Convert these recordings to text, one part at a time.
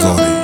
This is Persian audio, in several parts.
بازاری.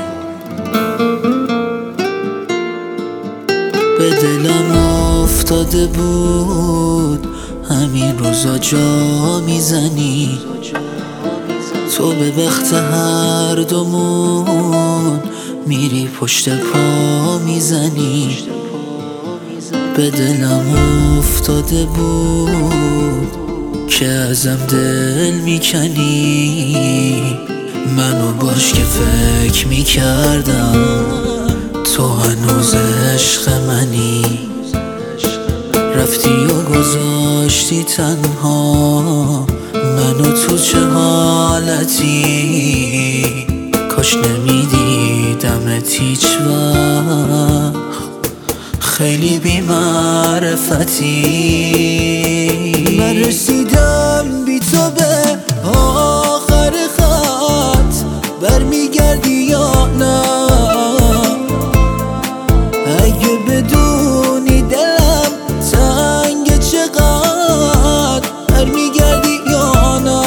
به دلم افتاده بود همین روزا جا میزنی، تو به وقت هر دومون میری پشت پا میزنی. به دلم افتاده بود که ازم دل میکنی، منو باش که فکر میکردم تو هنوز عشق منی. رفتی و گذاشتی تنها منو، تو چه حالتی؟ کاش نمیدیدمت هیچ وقت، خیلی بی معرفتی. من رسیدم بی تو به آخر خط، برمیگردی یا نه؟ اگه بدونی دلم تنگ چقدر، برمیگردی یا نه؟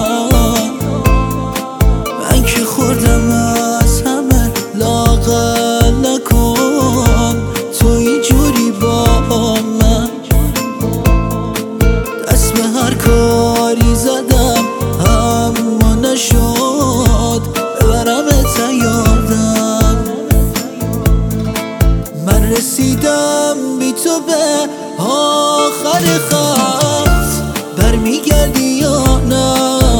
من که خوردم از همه، لاغر نکن تو اینجوری با من. دست به هر کاری زدم اما نشد ببرمت یادم. من رسیدم بی تو به آخر خط، برمیگردی یا نه؟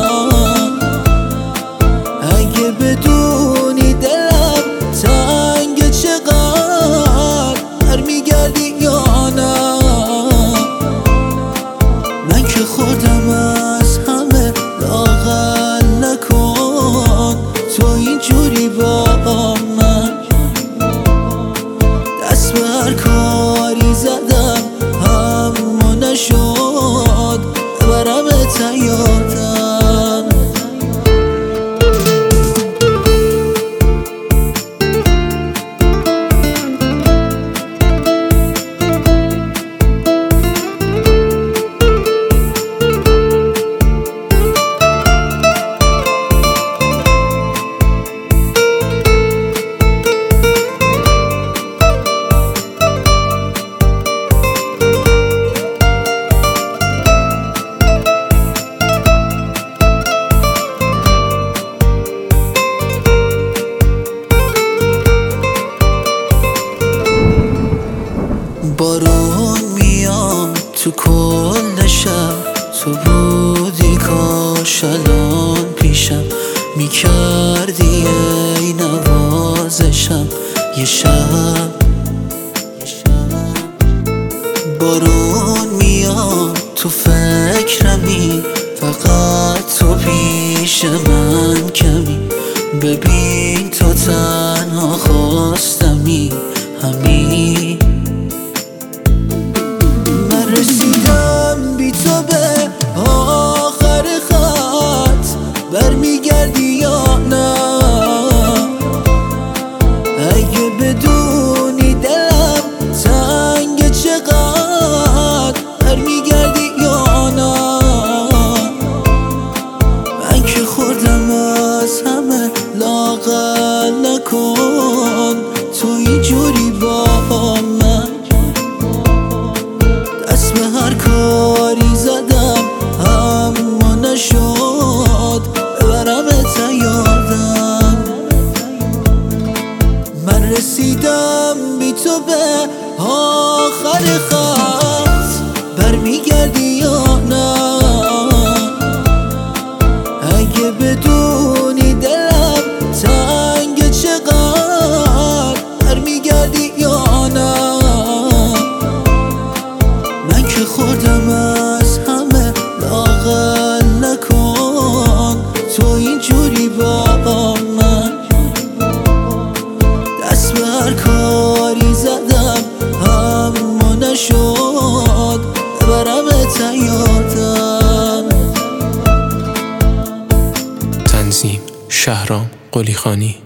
اگه بدونی دلم تنگ چقدر، برمیگردی یا نه؟ من که خودم از همه، لاغر نکن تو اینجوری با من. دست به هر کاری زدم اما نشد ببرمت یادم. بارون میاد تو کل شب، تو بودی کاش الان پیشم، میکردی ای نوازشم یه شب. بارون میاد تو فکرمی، فقط تو پیش من کمی، ببین تو تنها خواستمی همین. رسیدم بی تو به آخر خط، برمیگردی یا نه؟ اگه بدونی دلم تنگ چقدر، برمیگردی یا نه؟ من که خوردم از همه، لاغر نکن تو اینجوری با من. دست به هر کاری زدم اما نشد ببرمت یادم. من رسیدم بی تو به آخر خط، برمیگردی یا نه؟ اگه بدونی دلم تنگ چقدر، برمیگردی یا نه؟ من که خودم از همه، لاغر نکن تو اینجوری با من. دست به هر کاری زدم اما نشد ببرمت یادم. تنظیم شهرام قلیخانی.